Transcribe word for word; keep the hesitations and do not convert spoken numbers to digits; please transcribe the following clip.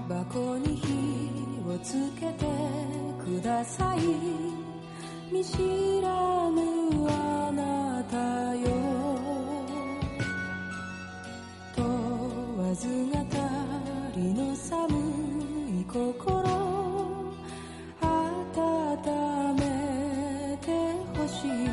箱に火をつけてください。見知らぬあなたよ、問わず語りの寒い心温めてほしい。